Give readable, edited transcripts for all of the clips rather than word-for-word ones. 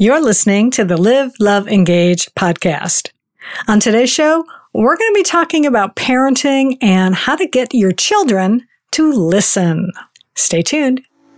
You're listening to the Live, Love, Engage podcast. On today's show, we're going to be talking about parenting and how to get your children to listen. Stay tuned.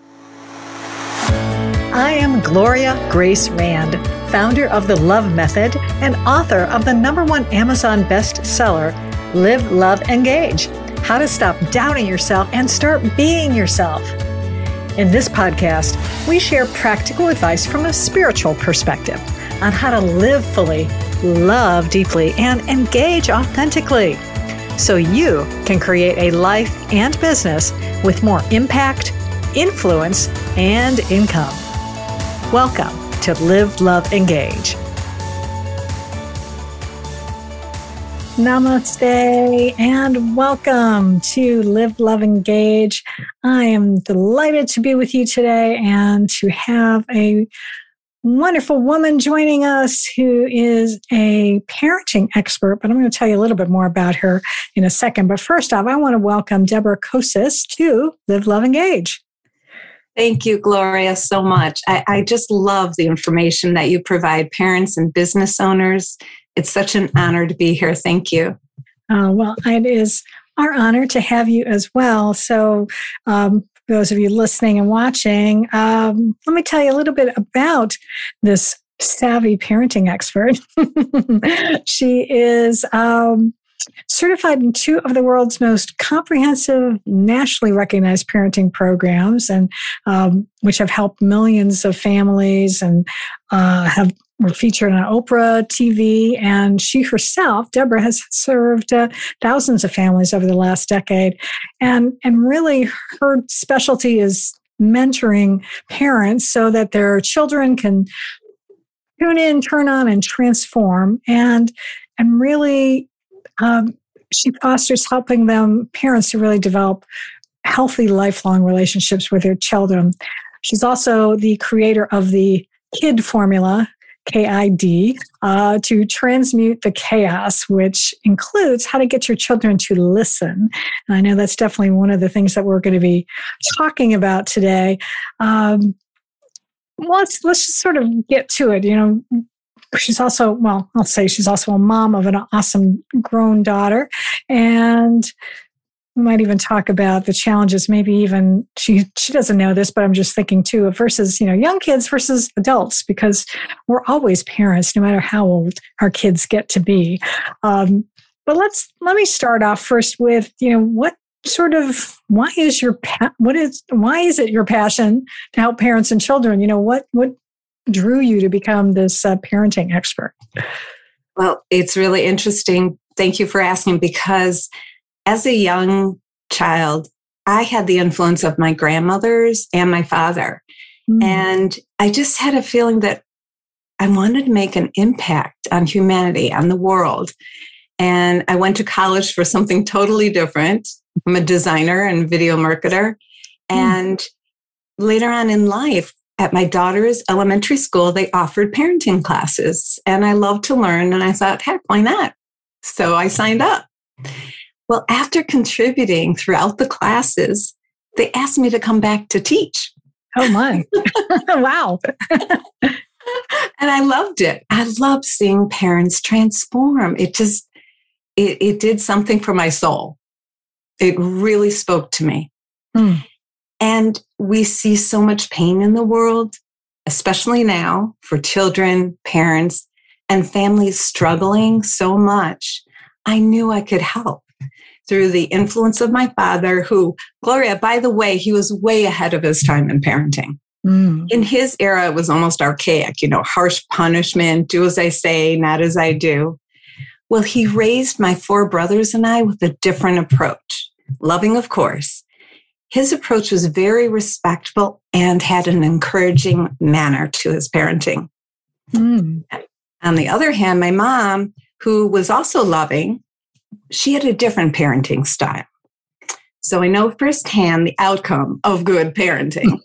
I am Gloria Grace Rand, founder of The Love Method and author of the #1 Amazon bestseller, Live, Love, Engage: How to Stop Doubting Yourself and Start Being Yourself. In this podcast, we share practical advice from a spiritual perspective on how to live fully, love deeply, and engage authentically so you can create a life and business with more impact, influence, and income. Welcome to Live, Love, Engage. Namaste and welcome to Live, Love, Engage. I am delighted to be with you today and to have a wonderful woman joining us who is a parenting expert, but I'm going to tell you a little bit more about her in a second. But first off, I want to welcome Deborah Kosis to Live, Love, Engage. Thank you, Gloria, so much. I just love the information that you provide parents and business owners. It's such an honor to be here. Thank you. Well, it is our honor to have you as well. So for those of you listening and watching, let me tell you a little bit about this savvy parenting expert. She is certified in 2 of the world's most comprehensive, nationally recognized parenting programs, and which have helped millions of families and were featured on Oprah TV. And she herself, Deborah, has served thousands of families over the last decade. And really her specialty is mentoring parents so that their children can tune in, turn on, and transform. And really, she fosters helping parents to really develop healthy, lifelong relationships with their children. She's also the creator of the KID formula, KID, to transmute the chaos, which includes how to get your children to listen. And I know that's definitely one of the things that we're going to be talking about today. Let's just sort of get to it. You know, she's also, I'll say she's also a mom of an awesome grown daughter. And we might even talk about the challenges, maybe even, she doesn't know this, but I'm just thinking too, versus, young kids versus adults, because we're always parents, no matter how old our kids get to be. But let me start off first with, why is it your passion to help parents and children? What drew you to become this parenting expert? Well, it's really interesting. Thank you for asking, because as a young child, I had the influence of my grandmothers and my father. Mm. And I just had a feeling that I wanted to make an impact on humanity, on the world. And I went to college for something totally different. I'm a designer and video marketer. And later on in life, at my daughter's elementary school, they offered parenting classes. And I love to learn. And I thought, heck, why not? So I signed up. Well, after contributing throughout the classes, they asked me to come back to teach. Oh, my. Wow. And I loved it. I loved seeing parents transform. It did something for my soul. It really spoke to me. Mm. And we see so much pain in the world, especially now for children, parents, and families struggling so much. I knew I could help through the influence of my father, who, Gloria, by the way, he was way ahead of his time in parenting. Mm. In his era, it was almost archaic, harsh punishment, do as I say, not as I do. Well, he raised my 4 brothers and I with a different approach, loving, of course. His approach was very respectful and had an encouraging manner to his parenting. Mm. On the other hand, my mom, who was also loving, she had a different parenting style. So I know firsthand the outcome of good parenting.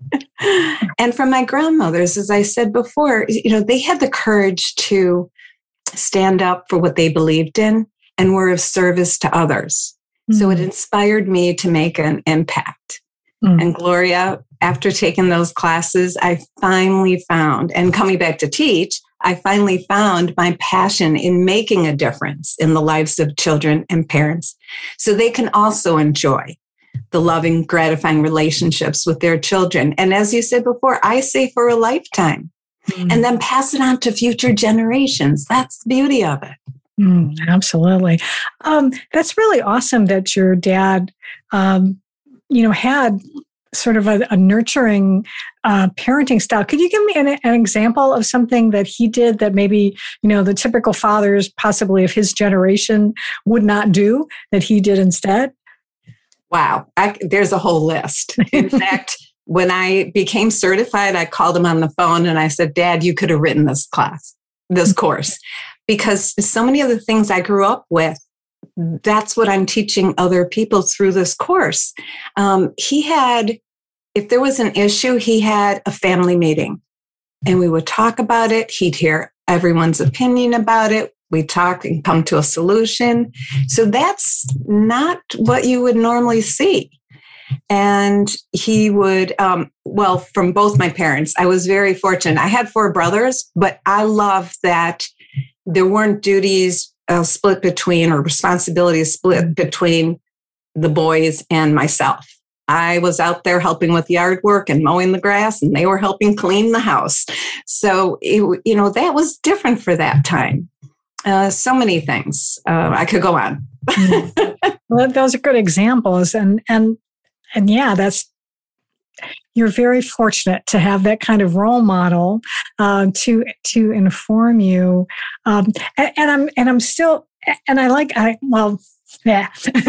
And from my grandmothers, as I said before, they had the courage to stand up for what they believed in and were of service to others. Mm. So it inspired me to make an impact. Mm. And Gloria, after taking those classes, I finally found, and coming back to teach, I finally found my passion in making a difference in the lives of children and parents so they can also enjoy the loving, gratifying relationships with their children. And as you said before, I say for a lifetime, and then pass it on to future generations. That's the beauty of it. Absolutely. That's really awesome that your dad, had sort of a nurturing parenting style. Could you give me an example of something that he did that maybe, the typical fathers possibly of his generation would not do that he did instead? Wow. There's a whole list. In fact, when I became certified, I called him on the phone and I said, Dad, you could have written this course, because so many of the things I grew up with, that's what I'm teaching other people through this course. If there was an issue, he had a family meeting and we would talk about it. He'd hear everyone's opinion about it. We talk and come to a solution. So that's not what you would normally see. And he would, from both my parents, I was very fortunate. I had 4 brothers, but I love that there weren't duties split between, or responsibilities split between the boys and myself. I was out there helping with yard work and mowing the grass, and they were helping clean the house. So, that was different for that time. So many things. I could go on. Well, those are good examples. And yeah, you're very fortunate to have that kind of role model to inform you. And I'm still, and yeah.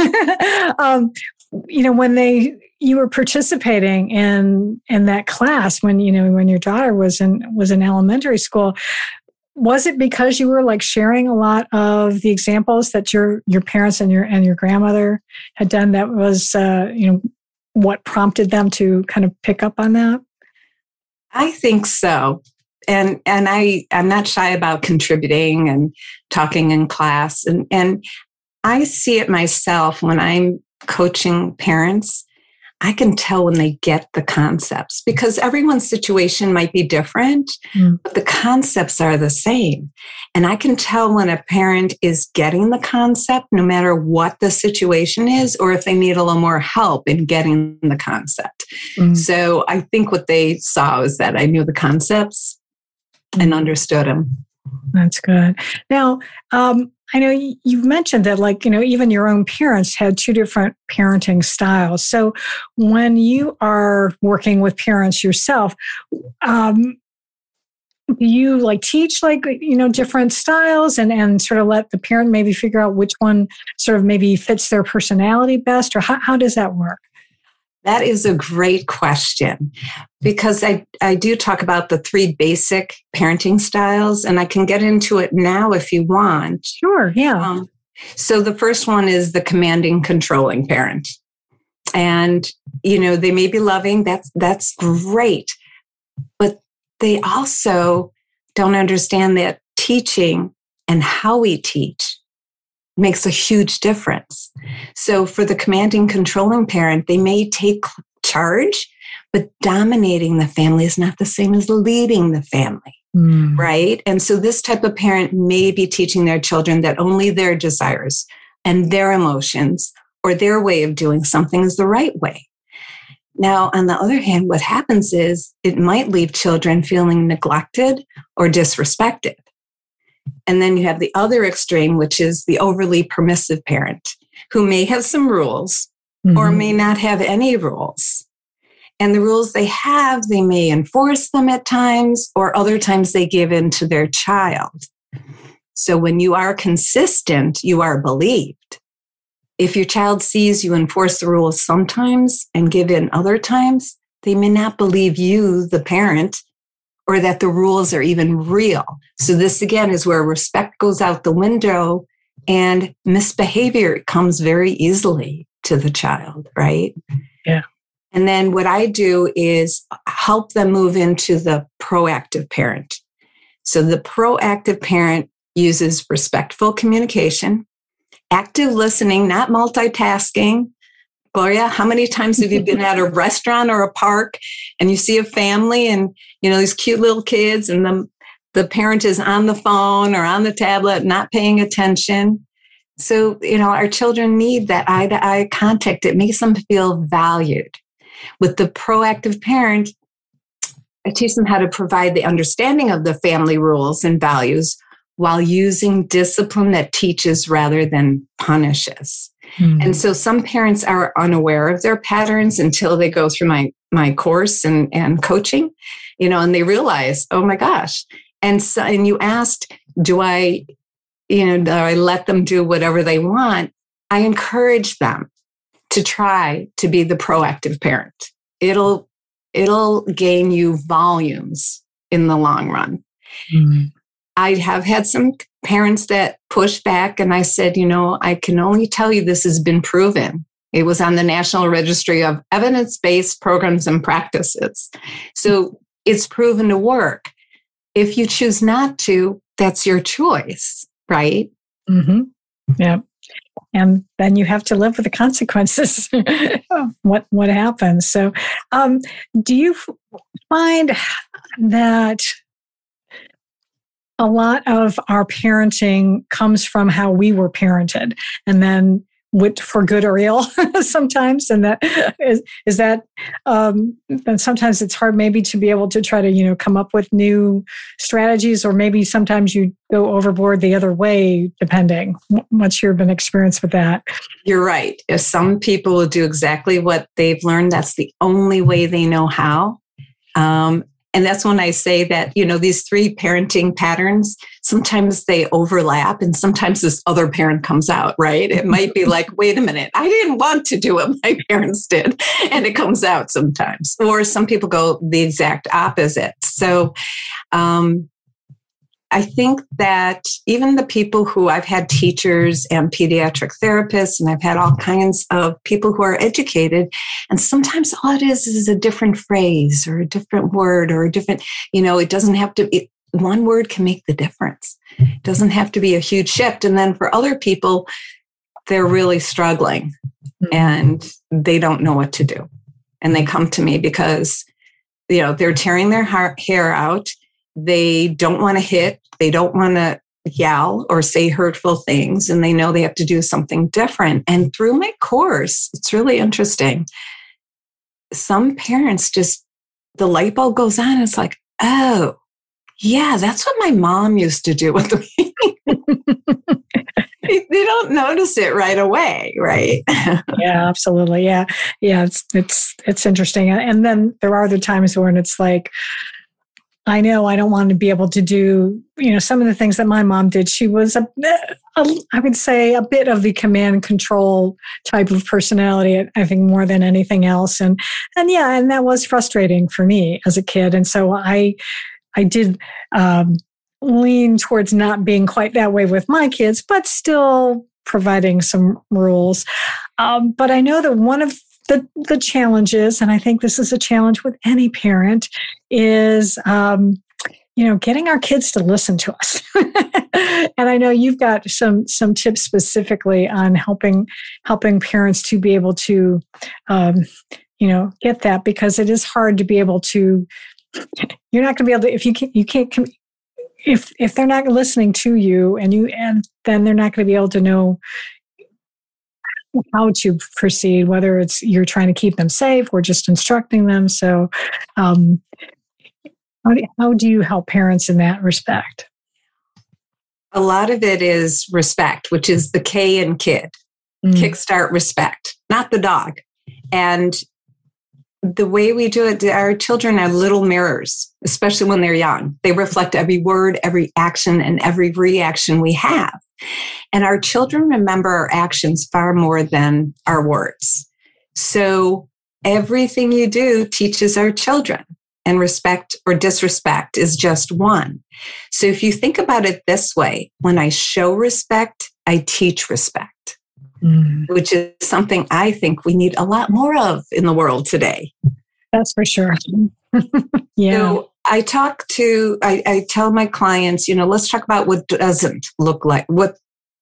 When you were participating in that class when your daughter was in elementary school, was it because you were like sharing a lot of the examples that your parents and your grandmother had done that was what prompted them to kind of pick up on that? I think so. And I'm not shy about contributing and talking in class. And I see it myself when I'm coaching parents. I can tell when they get the concepts, because everyone's situation might be different, but the concepts are the same. And I can tell when a parent is getting the concept, no matter what the situation is, or if they need a little more help in getting the concept. So I think what they saw is that I knew the concepts and understood them. That's good. Now, I know you've mentioned that, even your own parents had 2 different parenting styles. So when you are working with parents yourself, do you teach different styles and sort of let the parent maybe figure out which one sort of maybe fits their personality best, or how does that work? That is a great question, because I do talk about the 3 basic parenting styles, and I can get into it now if you want. Sure, yeah. So the first one is the commanding, controlling parent. And, they may be loving, that's great, but they also don't understand that teaching and how we teach makes a huge difference. So for the commanding, controlling parent, they may take charge, but dominating the family is not the same as leading the family, right? And so this type of parent may be teaching their children that only their desires and their emotions or their way of doing something is the right way. Now, on the other hand, what happens is it might leave children feeling neglected or disrespected. And then you have the other extreme, which is the overly permissive parent who may have some rules or may not have any rules. And the rules they have, they may enforce them at times, or other times they give in to their child. So when you are consistent, you are believed. If your child sees you enforce the rules sometimes and give in other times, they may not believe you, the parent, or that the rules are even real. So this, again, is where respect goes out the window and misbehavior comes very easily to the child, right? Yeah. And then what I do is help them move into the proactive parent. So the proactive parent uses respectful communication, active listening, not multitasking, Gloria, how many times have you been at a restaurant or a park and you see a family and, these cute little kids and the parent is on the phone or on the tablet, not paying attention? So, our children need that eye-to-eye contact. It makes them feel valued. With the proactive parent, I teach them how to provide the understanding of the family rules and values while using discipline that teaches rather than punishes. And so some parents are unaware of their patterns until they go through my course and coaching, and they realize, oh my gosh. And you asked, do I let them do whatever they want? I encourage them to try to be the proactive parent. It'll gain you volumes in the long run. I have had some parents that push back, and I said, I can only tell you this has been proven. It was on the National Registry of Evidence-Based Programs and Practices. So it's proven to work. If you choose not to, that's your choice, right? Mm-hmm. Yeah. And then you have to live with the consequences. what happens? So do you find that a lot of our parenting comes from how we were parented, and then for good or ill sometimes? And that is that, and sometimes it's hard maybe to be able to try to, come up with new strategies, or maybe sometimes you go overboard the other way, depending. What's your experience with that? You're right. If some people will do exactly what they've learned, that's the only way they know how. And that's when I say that, these three parenting patterns, sometimes they overlap and sometimes this other parent comes out, right? It might be like, wait a minute, I didn't want to do what my parents did. And it comes out sometimes. Or some people go the exact opposite. So I think that even the people who I've had teachers and pediatric therapists, and I've had all kinds of people who are educated, and sometimes all it is a different phrase or a different word or a different, it doesn't have to be, one word can make the difference. It doesn't have to be a huge shift. And then for other people, they're really struggling and they don't know what to do. And they come to me because, they're tearing their hair out. They don't want to hit. They don't want to yell or say hurtful things, and they know they have to do something different. And through my course, it's really interesting. Some parents the light bulb goes on. And it's like, oh, yeah, that's what my mom used to do with me. They don't notice it right away, right? Yeah, absolutely. Yeah. It's interesting. And then there are the times when it's like, I know I don't want to be able to do, some of the things that my mom did. She was I would say a bit of the command and control type of personality, I think, more than anything else. And that was frustrating for me as a kid. And so I did lean towards not being quite that way with my kids, but still providing some rules. But I know that one of the challenges, and I think this is a challenge with any parent, is getting our kids to listen to us. And I know you've got some tips specifically on helping parents to be able to get that, because it is hard to be able to. You're not going to be able to if they're not listening to you, and then they're not going to be able to know how to proceed, whether it's you're trying to keep them safe or just instructing them. So how do you help parents in that respect? A lot of it is respect, which is the K in kid. Kickstart respect, not the dog. And the way we do it, our children are little mirrors, especially when they're young. They reflect every word, every action, and every reaction we have. And our children remember our actions far more than our words. So everything you do teaches our children, and respect or disrespect is just one. So if you think about it this way, when I show respect, I teach respect, which is something I think we need a lot more of in the world today. That's for sure. Yeah. So I tell my clients, let's talk about what doesn't look like, what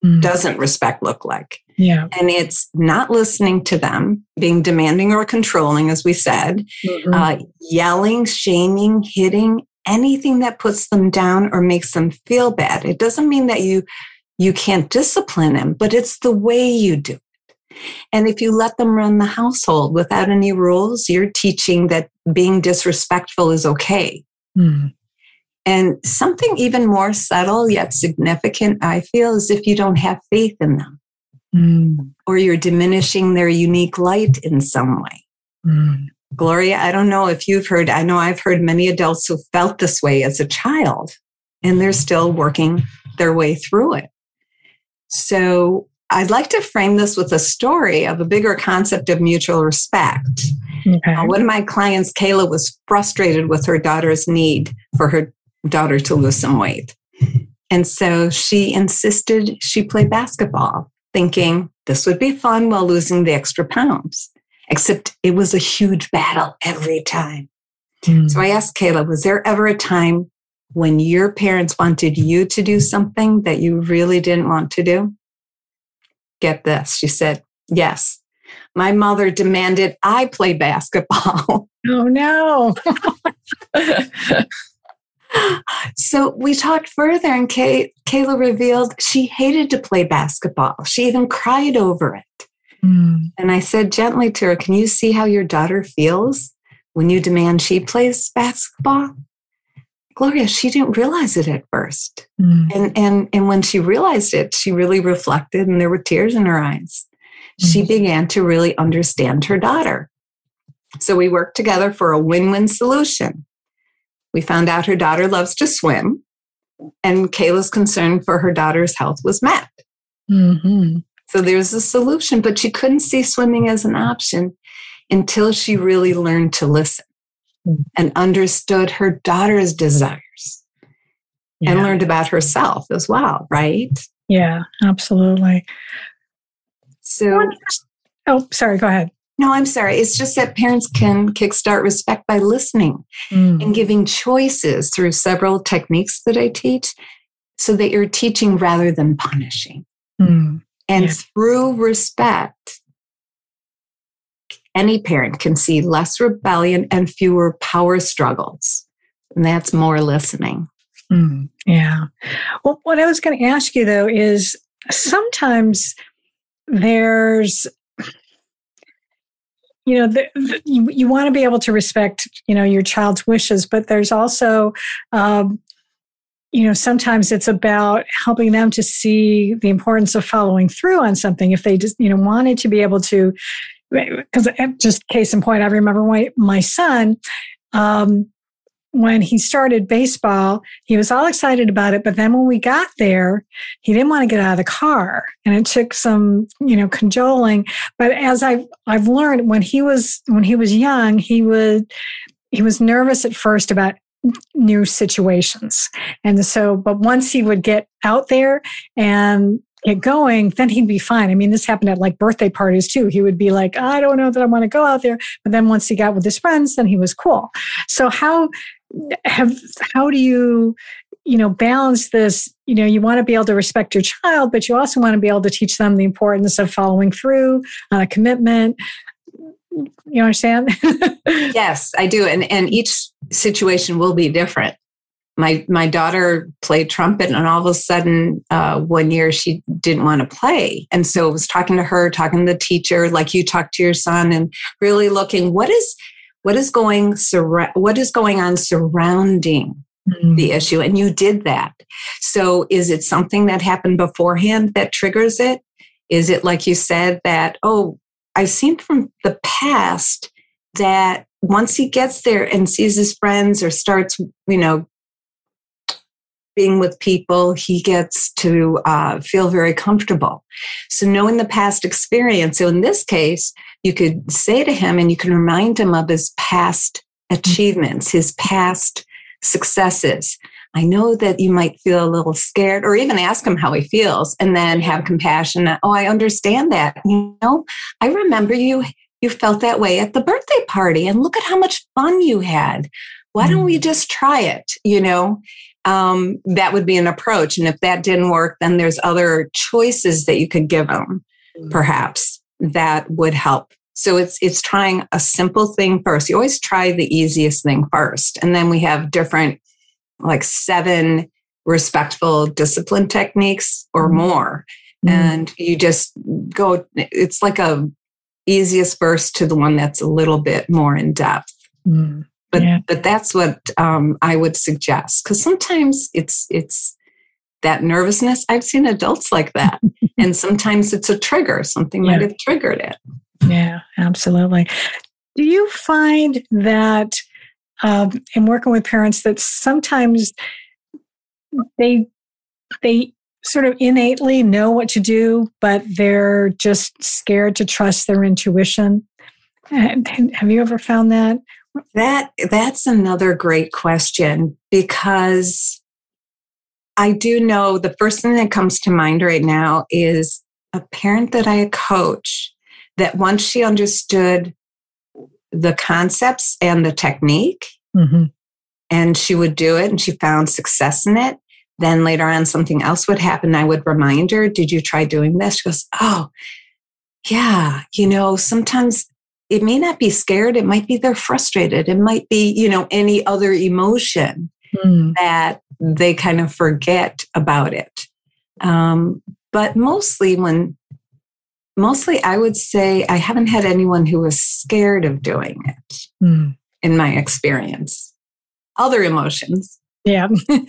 doesn't respect look like? Yeah. And it's not listening to them, being demanding or controlling, as we said, yelling, shaming, hitting, anything that puts them down or makes them feel bad. It doesn't mean that you can't discipline them, but it's the way you do it. And if you let them run the household without any rules, you're teaching that being disrespectful is okay. And something even more subtle yet significant, I feel, is if you don't have faith in them or you're diminishing their unique light in some way. Gloria, I don't know if you've heard, I know I've heard many adults who felt this way as a child, and they're still working their way through it. So I'd like to frame this with a story of a bigger concept of mutual respect. Okay. One of my clients, Kayla, was frustrated with her daughter's need for her daughter to lose some weight. And so she insisted she play basketball, thinking this would be fun while losing the extra pounds. Except it was a huge battle every time. So I asked Kayla, was there ever a time when your parents wanted you to do something that you really didn't want to do? Get this. She said, yes. My mother demanded I play basketball. Oh, no. So we talked further, and Kayla revealed she hated to play basketball. She even cried over it. And I said gently to her, can you see how your daughter feels when you demand she plays basketball? Gloria, she didn't realize it at first. And when she realized it, she really reflected and there were tears in her eyes. She began to really understand her daughter. So we worked together for a win-win solution. We found out her daughter loves to swim, and Kayla's concern for her daughter's health was met. So there's a solution, but she couldn't see swimming as an option until she really learned to listen and understood her daughter's desires and learned about herself as well, right? Yeah, absolutely. So, sorry, go ahead. No, I'm sorry. It's just that parents can kickstart respect by listening and giving choices through several techniques that I teach so that you're teaching rather than punishing. And through respect, any parent can see less rebellion and fewer power struggles. And that's more listening. Yeah. Well, what I was going to ask you, though, is sometimes there's, you want to be able to respect, your child's wishes, but there's also, sometimes it's about helping them to see the importance of following through on something. If they just, wanted to be able to, because just case in point, I remember my son, when he started baseball, he was all excited about it. But then when we got there, he didn't want to get out of the car. And it took some, cajoling. But as I've learned, when he was young, he was nervous at first about new situations. And so, but once he would get out there and get going, then he'd be fine. I mean, this happened at like birthday parties too. He would be like, I don't know that I want to go out there. But then once he got with his friends, then he was cool. So how do you, balance this? You want to be able to respect your child, but you also want to be able to teach them the importance of following through on a commitment. You understand? Yes, I do. And each situation will be different. My daughter played trumpet, and all of a sudden, one year she didn't want to play. And so I was talking to her, talking to the teacher, like you talked to your son, and really looking what is going on surrounding the issue. And you did that. So is it something that happened beforehand that triggers it? Is it like you said that, I've seen from the past that once he gets there and sees his friends or starts, being with people, he gets to feel very comfortable. So knowing the past experience, so in this case, you could say to him and you can remind him of his past achievements, his past successes. I know that you might feel a little scared, or even ask him how he feels and then have compassion. I understand that. I remember you felt that way at the birthday party, and look at how much fun you had. Why don't we just try it? that would be an approach. And if that didn't work, then there's other choices that you could give them, perhaps, that would help. So it's trying a simple thing first. You always try the easiest thing first. And then we have different, like 7 respectful discipline techniques or more. And you just go, it's like a easiest first to the one that's a little bit more in depth. But that's what I would suggest. Because sometimes it's that nervousness. I've seen adults like that. And sometimes it's a trigger. Something might have triggered it. Yeah, absolutely. Do you find that in working with parents that sometimes they sort of innately know what to do, but they're just scared to trust their intuition? Have you ever found that? That's another great question, because I do know the first thing that comes to mind right now is a parent that I coach that once she understood the concepts and the technique, and she would do it and she found success in it, then later on something else would happen. I would remind her, did you try doing this? She goes, oh, yeah, sometimes it may not be scared. It might be they're frustrated. It might be, any other emotion that they kind of forget about it. But mostly I would say I haven't had anyone who was scared of doing it in my experience. Other emotions. Yeah.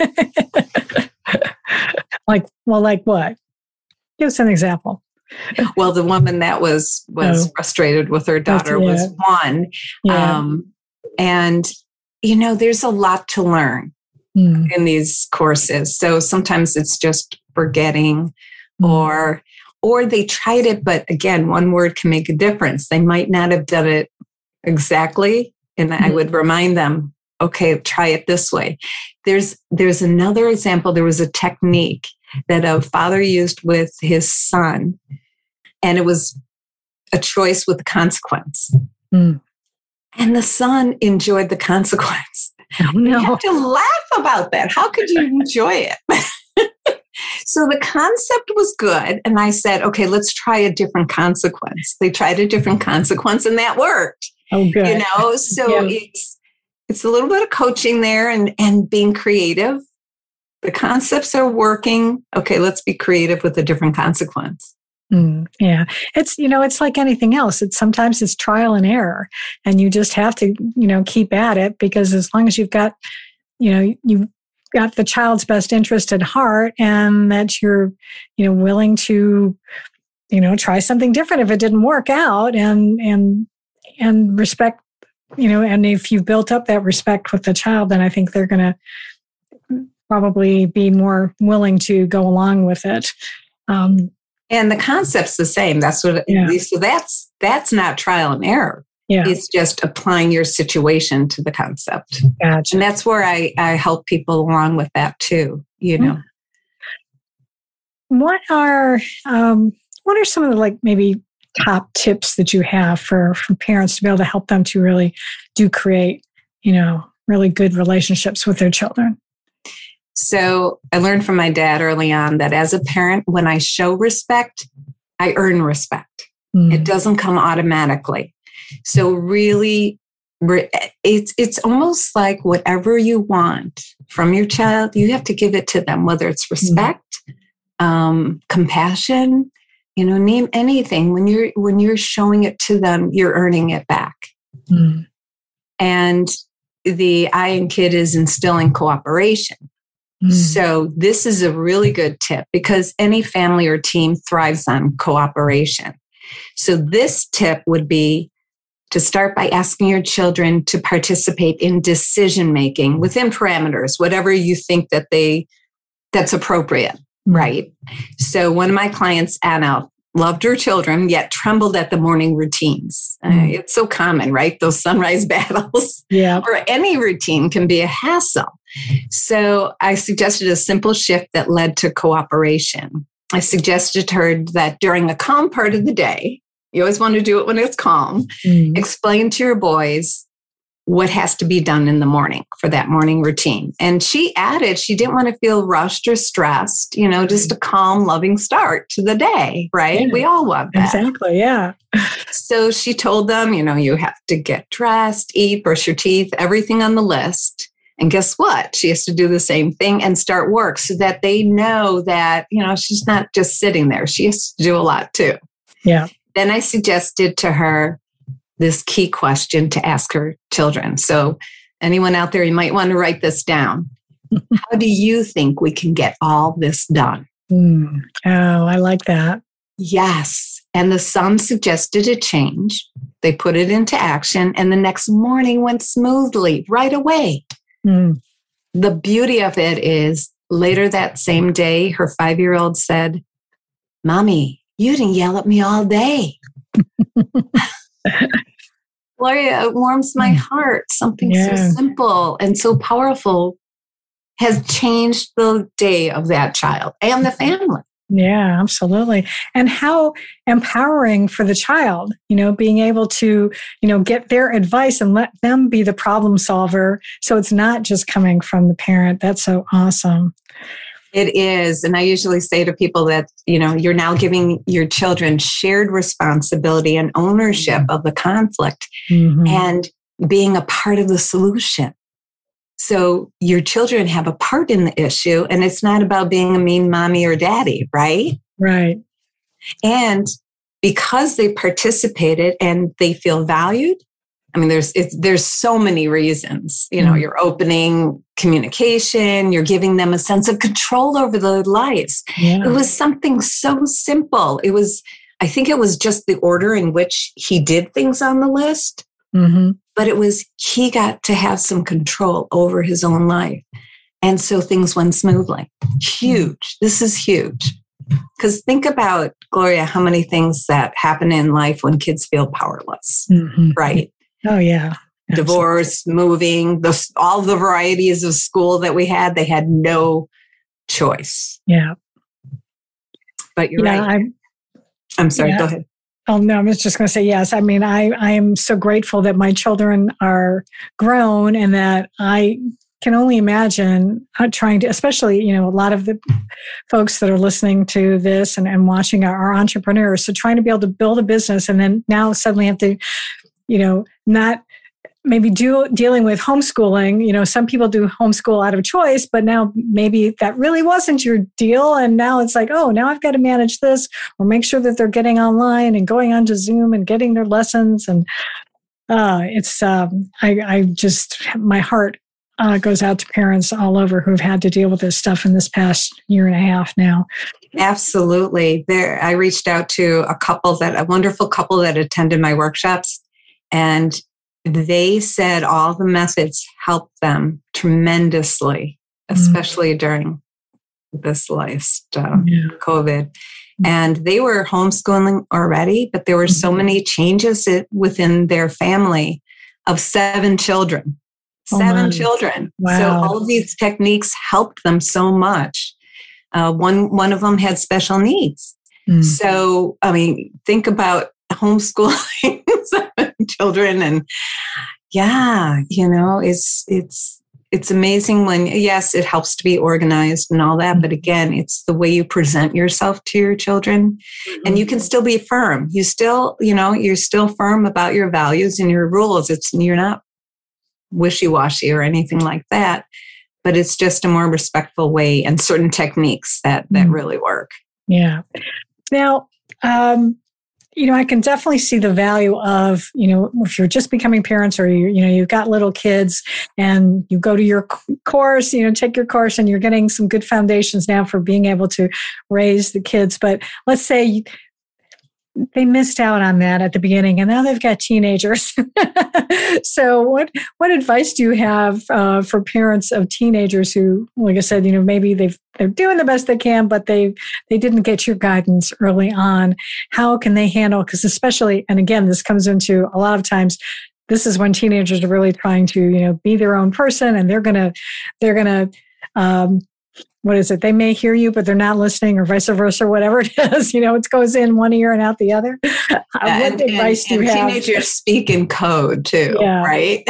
like what? Give us an example. Well, the woman that was frustrated with her daughter was one. Yeah. And, there's a lot to learn in these courses. So sometimes it's just forgetting or they tried it, but again, one word can make a difference. They might not have done it exactly. And I would remind them, okay, try it this way. There's another example. There was a technique that a father used with his son, and it was a choice with consequence. And the son enjoyed the consequence. Oh, no. You have to laugh about that. How could you enjoy it? So the concept was good. And I said, okay, let's try a different consequence. They tried a different consequence and that worked. Oh, good. So it's a little bit of coaching there and being creative. The concepts are working. Okay, let's be creative with a different consequence. Yeah. It's like anything else. Sometimes it's trial and error, and you just have to, keep at it, because as long as you've got, you've got the child's best interest at heart, and that you're, willing to, try something different if it didn't work out, and respect, and if you've built up that respect with the child, then I think they're going to probably be more willing to go along with it. And the concept's the same. That's what. So that's not trial and error. Yeah. It's just applying your situation to the concept. Gotcha. And that's where I help people along with that too. What are some of the maybe top tips that you have for parents to be able to help them to really create really good relationships with their children? So I learned from my dad early on that as a parent, when I show respect, I earn respect. It doesn't come automatically. So really, it's almost like whatever you want from your child, you have to give it to them, whether it's respect, compassion, name anything. When you're showing it to them, you're earning it back. And the I in KID is instilling cooperation. So this is a really good tip, because any family or team thrives on cooperation. So this tip would be to start by asking your children to participate in decision-making within parameters, whatever you think that's appropriate, right? So one of my clients, Anna, loved her children, yet trembled at the morning routines. It's so common, right? Those sunrise battles. Yeah. Or any routine can be a hassle. So I suggested a simple shift that led to cooperation. I suggested to her that during a calm part of the day, you always want to do it when it's calm, explain to your boys what has to be done in the morning for that morning routine. And she added, she didn't want to feel rushed or stressed, just a calm, loving start to the day, right? Yeah, we all want that. Exactly. Yeah. So she told them, you have to get dressed, eat, brush your teeth, everything on the list. And guess what? She has to do the same thing and start work so that they know that, she's not just sitting there. She has to do a lot too. Yeah. Then I suggested to her this key question to ask her children. So anyone out there, you might want to write this down. How do you think we can get all this done? Oh, I like that. Yes. And the son suggested a change. They put it into action, and the next morning went smoothly right away. The beauty of it is later that same day, her 5-year-old said, "Mommy, you didn't yell at me all day." Gloria, it warms my heart. Something so simple and so powerful has changed the day of that child and the family. Yeah, absolutely. And how empowering for the child, being able to, get their advice and let them be the problem solver. So it's not just coming from the parent. That's so awesome. It is. And I usually say to people that, you're now giving your children shared responsibility and ownership of the conflict and being a part of the solution. So your children have a part in the issue, and it's not about being a mean mommy or daddy, right? Right. And because they participated and they feel valued, I mean, there's so many reasons. You're opening communication, you're giving them a sense of control over their lives. Yeah. It was something so simple. I think it was just the order in which he did things on the list. But he got to have some control over his own life. And so things went smoothly. Huge. This is huge. Because think about, Gloria, how many things that happen in life when kids feel powerless, right? Oh, yeah. Divorce, moving, all the varieties of school that we had, they had no choice. Yeah. But you're right. I'm sorry, go ahead. Oh, no, I was just going to say yes. I mean, I am so grateful that my children are grown and that I can only imagine trying to, especially, a lot of the folks that are listening to this and watching are entrepreneurs. So trying to be able to build a business and then now suddenly have to, not maybe dealing with homeschooling. Some people do homeschool out of choice, but now maybe that really wasn't your deal. And now it's like, oh, now I've got to manage this or make sure that they're getting online and going onto Zoom and getting their lessons. And my heart goes out to parents all over who've had to deal with this stuff in this past year and a half now. Absolutely. I reached out to a wonderful couple that attended my workshops, and they said all the methods helped them tremendously, especially during this last COVID. And they were homeschooling already, but there were so many changes within their family of 7 children. 7 children. Wow. So all of these techniques helped them so much. One of them had special needs. So, I mean, think about homeschooling 7 children, and it's amazing when, yes, it helps to be organized and all that, but again, it's the way you present yourself to your children, and you can still be firm. You're still firm about your values and your rules. You're not wishy-washy or anything like that, but it's just a more respectful way and certain techniques that really work. Yeah. Now, I can definitely see the value of, if you're just becoming parents or you've got little kids and you go to your course, take your course and you're getting some good foundations now for being able to raise the kids. But let's say they missed out on that at the beginning and now they've got teenagers. So what advice do you have for parents of teenagers who, like I said, maybe they're doing the best they can, but they didn't get your guidance early on? How can they handle, because especially, and again, this comes into a lot of times, this is when teenagers are really trying to, be their own person, and they're going to what is it? They may hear you, but they're not listening, or vice versa, whatever it is. It goes in one ear and out the other. What advice do you have? Teenagers speak in code too, right?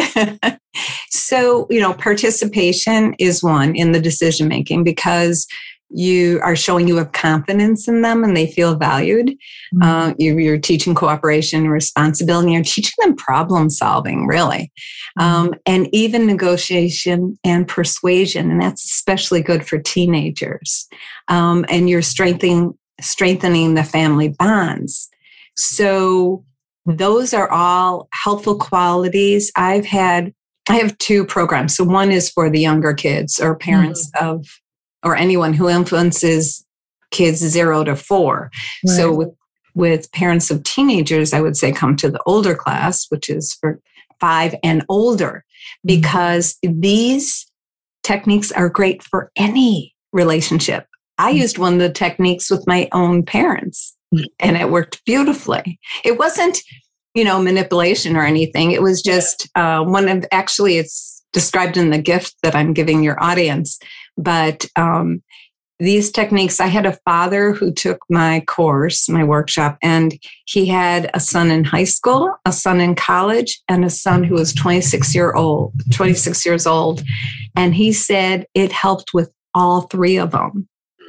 So, participation is one in the decision making, because you are showing you have confidence in them and they feel valued. Mm-hmm. You're teaching cooperation, responsibility. You're teaching them problem solving, really. Mm-hmm. And even negotiation and persuasion. And that's especially good for teenagers. And you're strengthening the family bonds. So those are all helpful qualities. I have two programs. So one is for the younger kids or parents mm-hmm. or anyone who influences kids 0 to 4. Right. So with parents of teenagers, I would say come to the older class, which is for 5 and older, because these techniques are great for any relationship. I used one of the techniques with my own parents, and it worked beautifully. It wasn't, manipulation or anything. It was just actually it's described in the gift that I'm giving your audience. But these techniques, I had a father who took my course, my workshop, and he had a son in high school, a son in college, and a son who was 26 years old. And he said it helped with all 3 of them.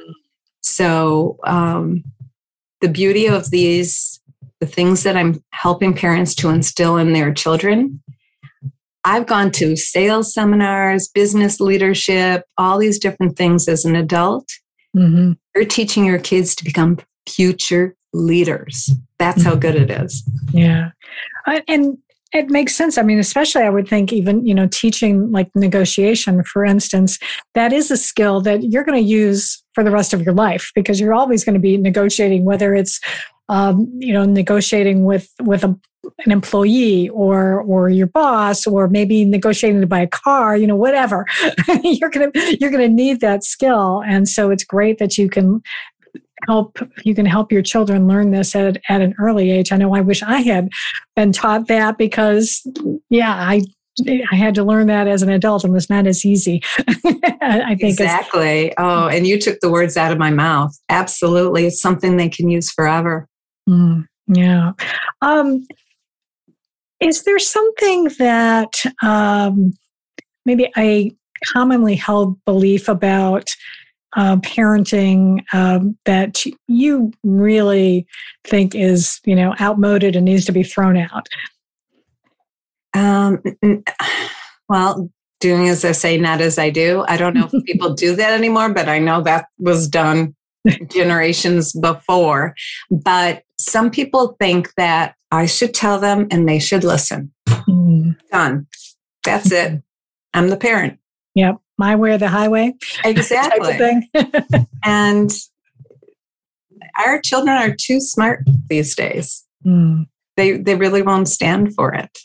So the beauty of the things that I'm helping parents to instill in their children, I've gone to sales seminars, business leadership, all these different things as an adult. Mm-hmm. You're teaching your kids to become future leaders. That's how good it is. Yeah. And it makes sense. I mean, especially I would think even, teaching like negotiation, for instance, that is a skill that you're going to use for the rest of your life, because you're always going to be negotiating, whether it's, negotiating with an employee or your boss, or maybe negotiating to buy a car, whatever. you're gonna need that skill. And so it's great that you can help your children learn this at an early age. I know I wish I had been taught that, because I had to learn that as an adult, and it was not as easy. I think exactly. Oh, and you took the words out of my mouth. Absolutely. It's something they can use forever. Yeah. Is there something that maybe a commonly held belief about parenting that you really think is, outmoded and needs to be thrown out? Well, doing as I say, not as I do. I don't know if people do that anymore, but I know that was done generations before. But some people think that I should tell them and they should listen. Done. That's it. I'm the parent. Yep. My way or the highway. Exactly. Type of thing. And our children are too smart these days. They really won't stand for it.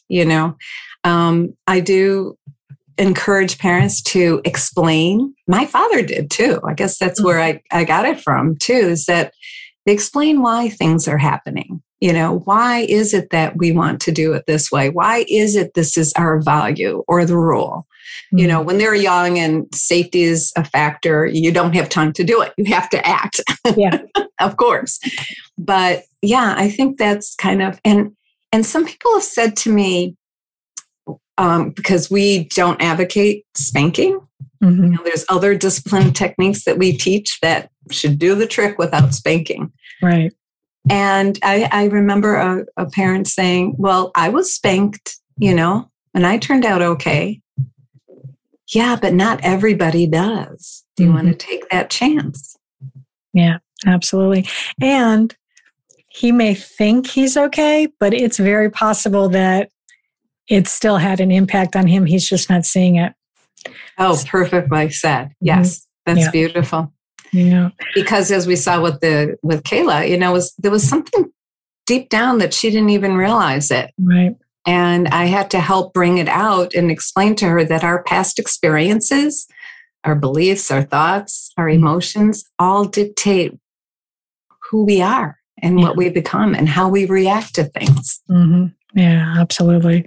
I do encourage parents to explain. My father did too. I guess that's where I got it from too, is that they explain why things are happening. Why is it that we want to do it this way? Why is it this is our value or the rule? When they're young and safety is a factor, you don't have time to do it. You have to act. Yeah, of course. But yeah, I think that's kind of, and some people have said to me, because we don't advocate spanking, there's other discipline techniques that we teach that should do the trick without spanking. Right. And I remember a parent saying, well, I was spanked, and I turned out okay. Yeah, but not everybody does. Do you want to take that chance? Yeah, absolutely. And he may think he's okay, but it's very possible that it still had an impact on him. He's just not seeing it. Oh, perfectly said. Yes, that's beautiful. Yeah, because as we saw with Kayla, there was something deep down that she didn't even realize it. Right. And I had to help bring it out and explain to her that our past experiences, our beliefs, our thoughts, our emotions all dictate who we are and what we become and how we react to things. Yeah, absolutely.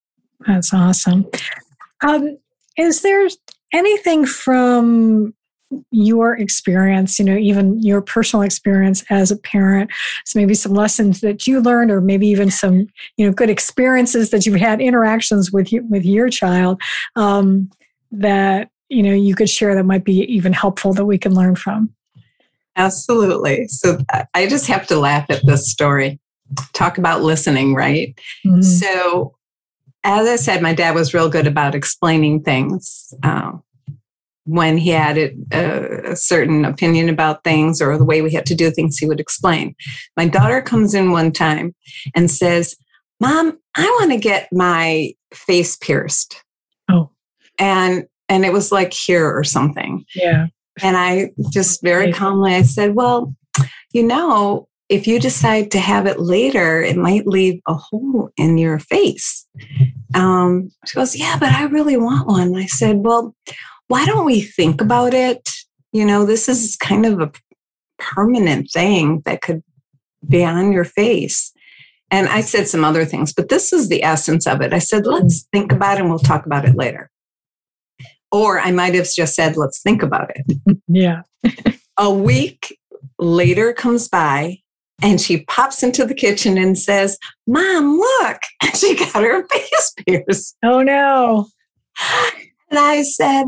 That's awesome. Is there anything from your experience, even your personal experience as a parent. So maybe some lessons that you learned, or maybe even some, good experiences that you've had interactions with your child, that, you could share that might be even helpful that we can learn from. Absolutely. So I just have to laugh at this story. Talk about listening, right? Mm-hmm. So as I said, my dad was real good about explaining things. When he had a certain opinion about things or the way we had to do things, he would explain. My daughter comes in one time and says, "Mom, I want to get my face pierced." Oh. And it was like here or something. Yeah. And I just very calmly, I said, "Well, if you decide to have it later, it might leave a hole in your face." She goes, "Yeah, but I really want one." And I said, "Well, why don't we think about it? This is kind of a permanent thing that could be on your face." And I said some other things, but this is the essence of it. I said, "Let's think about it and we'll talk about it later." Or I might have just said, "Let's think about it." Yeah. A week later comes by and she pops into the kitchen and says, "Mom, look." And she got her face pierced. Oh, no. And I said,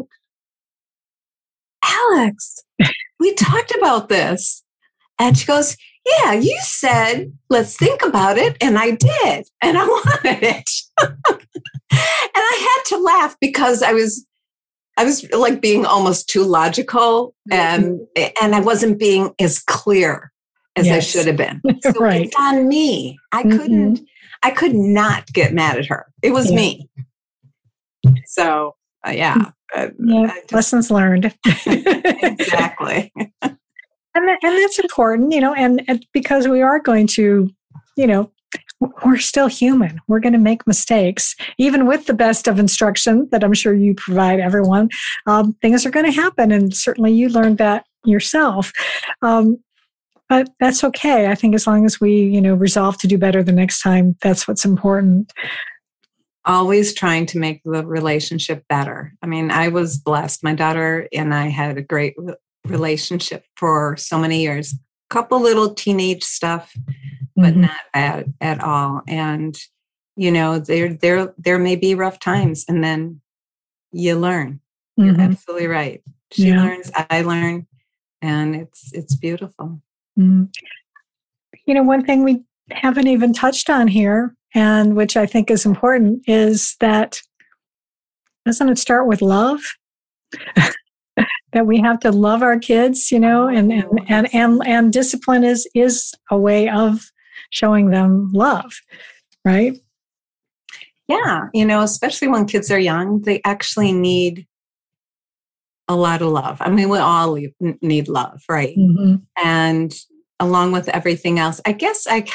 "Alex, we talked about this." And she goes, "Yeah, you said, let's think about it." And I did. And I wanted it. And I had to laugh because I was like being almost too logical, and I wasn't being as clear as I should have been. So right. It's on me. I could not get mad at her. It was me. So yeah. Lessons learned. Exactly. And that's important, and because we are going to, we're still human. We're going to make mistakes. Even with the best of instruction that I'm sure you provide everyone, things are going to happen. And certainly you learned that yourself. But that's okay. I think as long as we, resolve to do better the next time, that's what's important. Always trying to make the relationship better. I mean, I was blessed. My daughter and I had a great relationship for so many years. Couple little teenage stuff, but not bad at all. And there may be rough times, and then you learn. You're absolutely right. She learns, I learn, and it's beautiful. One thing we haven't even touched on here, and which I think is important, is that doesn't it start with love? That we have to love our kids, and discipline is a way of showing them love, right? Yeah, especially when kids are young, they actually need a lot of love. I mean, we all need love, right? Mm-hmm. And along with everything else, I guess I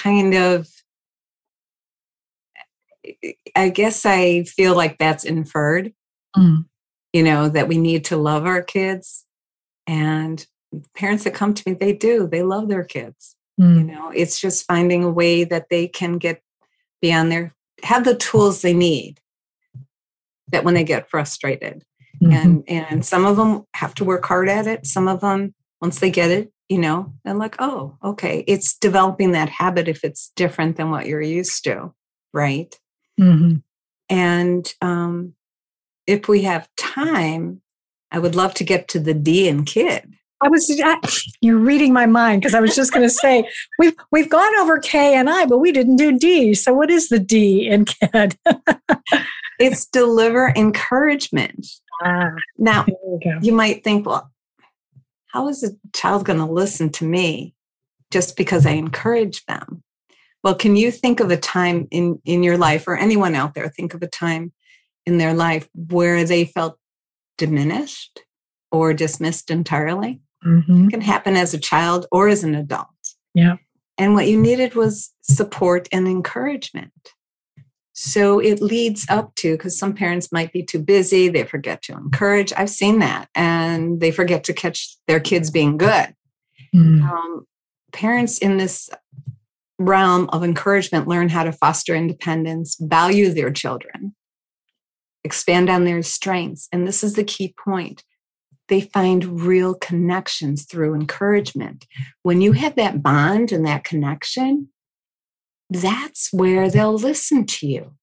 feel like that's inferred. That we need to love our kids, and parents that come to me, they love their kids. It's just finding a way that they can get beyond have the tools they need, that when they get frustrated, and some of them have to work hard at it. Some of them, once they get it, they're like, oh, okay. It's developing that habit if it's different than what you're used to. Right. Mm-hmm. And, if we have time, I would love to get to the D in kid. You're reading my mind, because I was just going to say, we've gone over K and I, but we didn't do D. So what is the D in kid? It's deliver encouragement. Now, you might think, well, how is a child going to listen to me just because I encourage them? Well, can you think of a time in your life, or anyone out there, think of a time in their life where they felt diminished or dismissed entirely? It can happen as a child or as an adult. Yeah. And what you needed was support and encouragement. So it leads up to, because some parents might be too busy, they forget to encourage. I've seen that, and they forget to catch their kids being good. Parents in this realm of encouragement learn how to foster independence, value their children, expand on their strengths. And this is the key point. they find real connections through encouragement. When you have that bond and that connection, that's where they'll listen to you.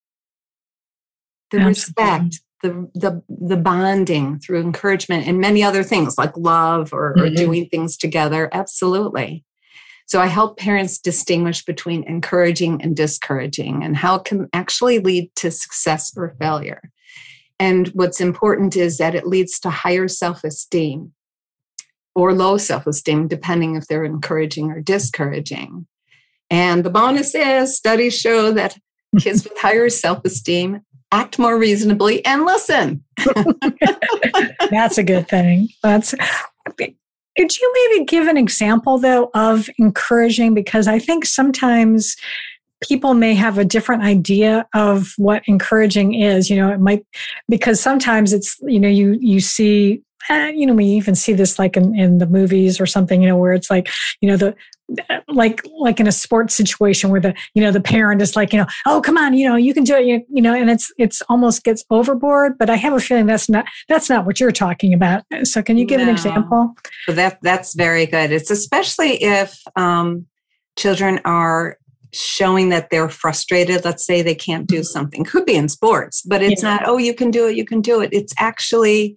The respect, the bonding through encouragement, and many other things like love or doing things together. Absolutely. So I help parents distinguish between encouraging and discouraging and how it can actually lead to success or failure. And what's important is that it leads to higher self-esteem or low self-esteem, depending if they're encouraging or discouraging. And the bonus is studies show that kids with higher self-esteem act more reasonably and listen. That's a good thing. Could you maybe give an example, though, of encouraging? Because I think sometimes people may have a different idea of what encouraging is. It might, because sometimes it's, you see, we even see this like in the movies or something, where it's like, like in a sports situation where the parent is like, oh, come on, you can do it, and it's almost gets overboard. But I have a feeling that's not what you're talking about. So can you give an example? Well, that's very good. It's especially if children are showing that they're frustrated. Let's say they can't do something. Could be in sports, but it's not, oh, you can do it, you can do it. It's actually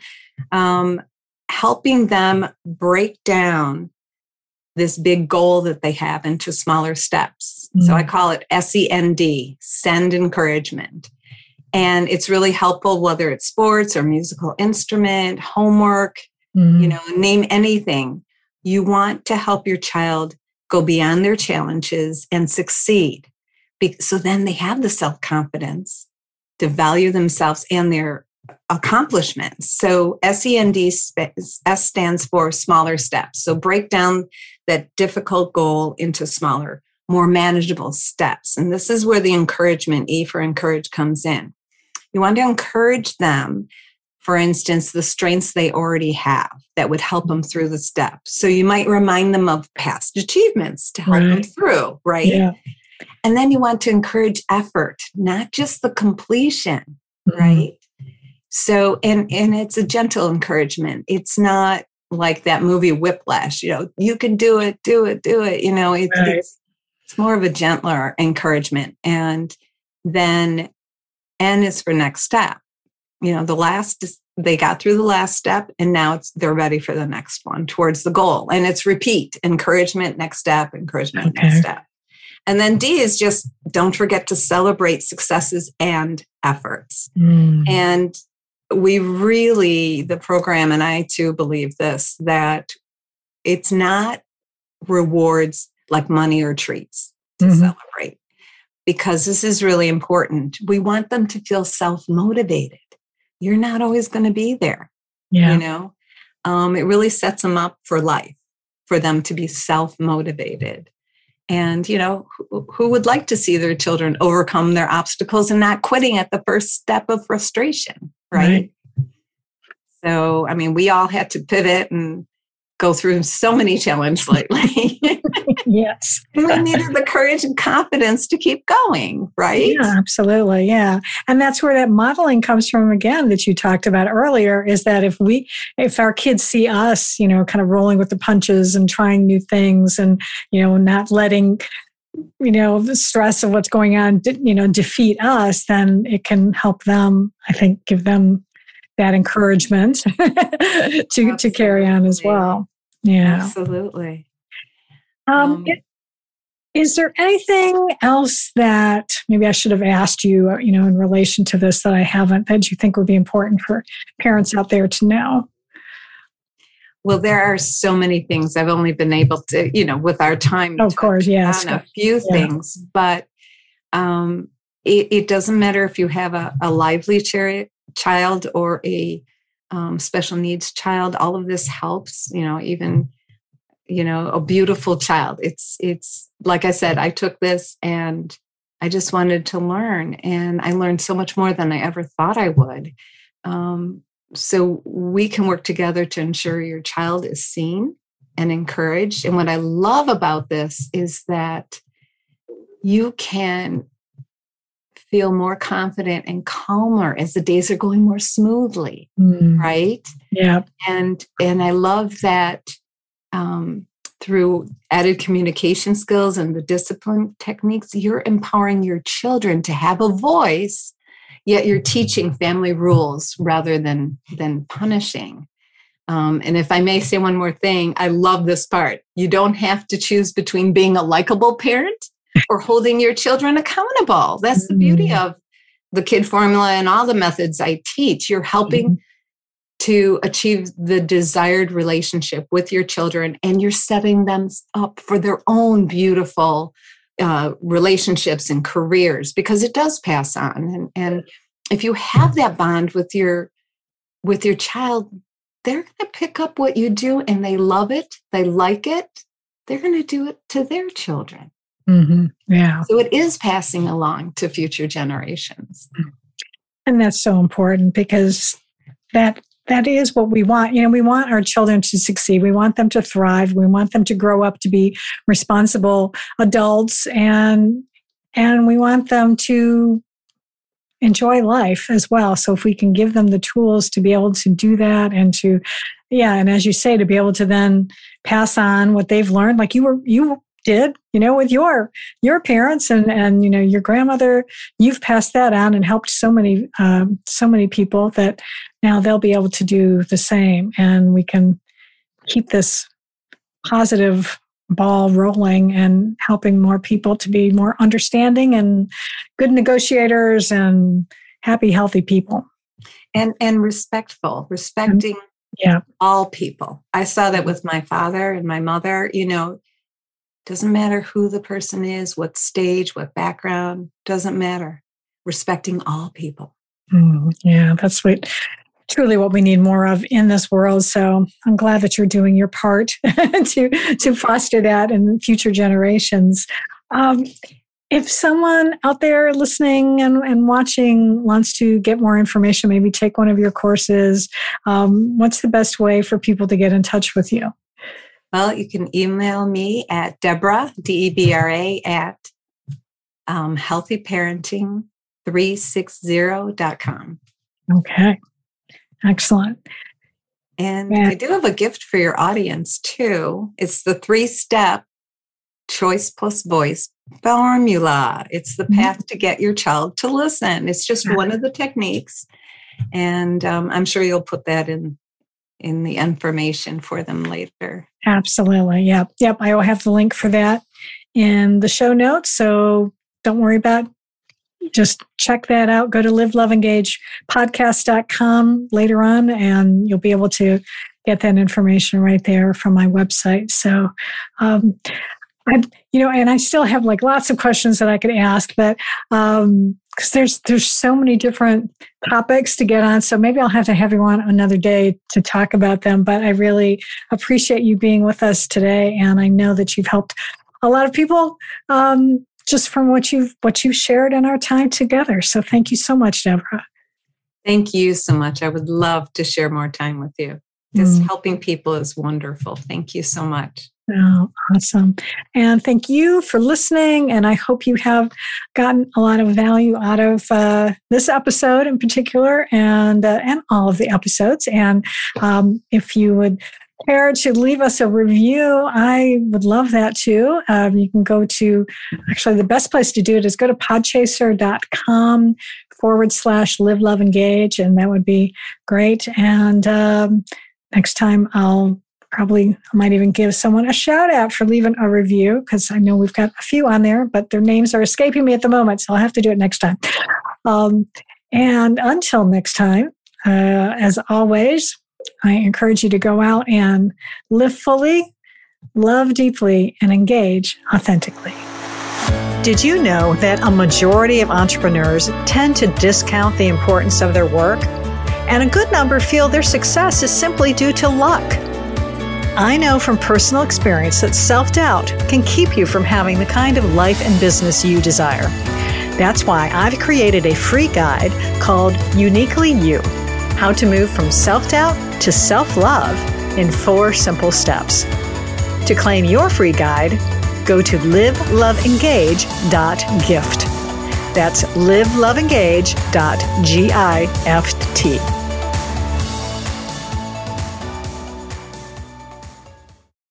helping them break down this big goal that they have into smaller steps. So I call it SEND, send encouragement. And it's really helpful, whether it's sports or musical instrument, homework, name anything. You want to help your child go beyond their challenges and succeed. So then they have the self-confidence to value themselves and their accomplishments. So SEND, S stands for smaller steps. So break down that difficult goal into smaller, more manageable steps. And this is where the encouragement, E for encourage, comes in. You want to encourage them, for instance, the strengths they already have that would help them through the steps. So you might remind them of past achievements to help them through, right? Yeah. And then you want to encourage effort, not just the completion, right? So, and it's a gentle encouragement. It's not like that movie Whiplash, you can do it. It's more of a gentler encouragement. And then N is for next step. They got through the last step and now they're ready for the next one towards the goal. And it's repeat, encouragement, next step, encouragement, next step. And then D is just don't forget to celebrate successes and efforts. And the program, and I too believe this, that it's not rewards like money or treats to celebrate, because this is really important. We want them to feel self-motivated. You're not always going to be there. It really sets them up for life, for them to be self-motivated. And, who would like to see their children overcome their obstacles and not quitting at the first step of frustration, right? So, we all had to pivot and go through so many challenges lately. Yes. And we needed the courage and confidence to keep going, right? Yeah, absolutely. Yeah. And that's where that modeling comes from again, that you talked about earlier, is that if our kids see us, kind of rolling with the punches and trying new things and, not letting, the stress of what's going on, defeat us, then it can help them, I think, give them that encouragement to carry on as well. Yeah. Absolutely. Is there anything else that maybe I should have asked you, in relation to this that I haven't, that you think would be important for parents out there to know? Well, there are so many things. I've only been able to, with our time, of course, yes, on a few things, but it doesn't matter if you have a lively child or a special needs child. All of this helps, even a beautiful child. It's like I said, I took this and I just wanted to learn, and I learned so much more than I ever thought I would. So we can work together to ensure your child is seen and encouraged. And what I love about this is that you can feel more confident and calmer as the days are going more smoothly, right? Yeah. And I love that through added communication skills and the discipline techniques, you're empowering your children to have a voice, yet you're teaching family rules rather than punishing. And if I may say one more thing, I love this part. You don't have to choose between being a likable parent or holding your children accountable. That's the beauty of the Kid Formula and all the methods I teach. You're helping to achieve the desired relationship with your children, and you're setting them up for their own beautiful relationships and careers, because it does pass on. And if you have that bond with your child, they're going to pick up what you do, and they love it. They like it. They're going to do it to their children. Yeah. So it is passing along to future generations. And that's so important, because that is what we want. We want our children to succeed. We want them to thrive. We want them to grow up to be responsible adults, and we want them to enjoy life as well. So if we can give them the tools to be able to do that, and and as you say, to be able to then pass on what they've learned, like you did, with your parents and your grandmother, you've passed that on and helped so many people that now they'll be able to do the same, and we can keep this positive ball rolling and helping more people to be more understanding and good negotiators and happy, healthy people. And respecting all people. I saw that with my father and my mother. Doesn't matter who the person is, what stage, what background, doesn't matter. Respecting all people. Yeah, that's truly what we need more of in this world. So I'm glad that you're doing your part to foster that in future generations. If someone out there listening and watching wants to get more information, maybe take one of your courses, what's the best way for people to get in touch with you? Well, you can email me at Debra, DEBRA, at healthyparenting360.com. Okay. Excellent. And I do have a gift for your audience too. It's the 3-step choice plus voice formula. It's the path to get your child to listen. It's just one of the techniques. And I'm sure you'll put that in the information for them later. Absolutely. Yep. I will have the link for that in the show notes. So don't worry about it. Just check that out. Go to liveloveengagepodcast.com later on, and you'll be able to get that information right there from my website. So, and I still have lots of questions that I could ask, but because there's so many different topics to get on. So maybe I'll have to have you on another day to talk about them. But I really appreciate you being with us today, and I know that you've helped a lot of people. Just from what you've shared in our time together. So thank you so much, Debra. Thank you so much. I would love to share more time with you. Just helping people is wonderful. Thank you so much. Oh, awesome. And thank you for listening. And I hope you have gotten a lot of value out of this episode in particular, and all of the episodes. And if you would care to leave us a review, I would love that too. You can go to, actually the best place to do it is go to podchaser.com/live, love, engage. And that would be great. And next time I might even give someone a shout out for leaving a review, because I know we've got a few on there, but their names are escaping me at the moment. So I'll have to do it next time. And until next time, as always, I encourage you to go out and live fully, love deeply, and engage authentically. Did you know that a majority of entrepreneurs tend to discount the importance of their work? And a good number feel their success is simply due to luck. I know from personal experience that self-doubt can keep you from having the kind of life and business you desire. That's why I've created a free guide called Uniquely You: How to Move from Self-Doubt to Self-Love in 4 simple steps. To claim your free guide, go to liveloveengage.gift. That's liveloveengage.gift.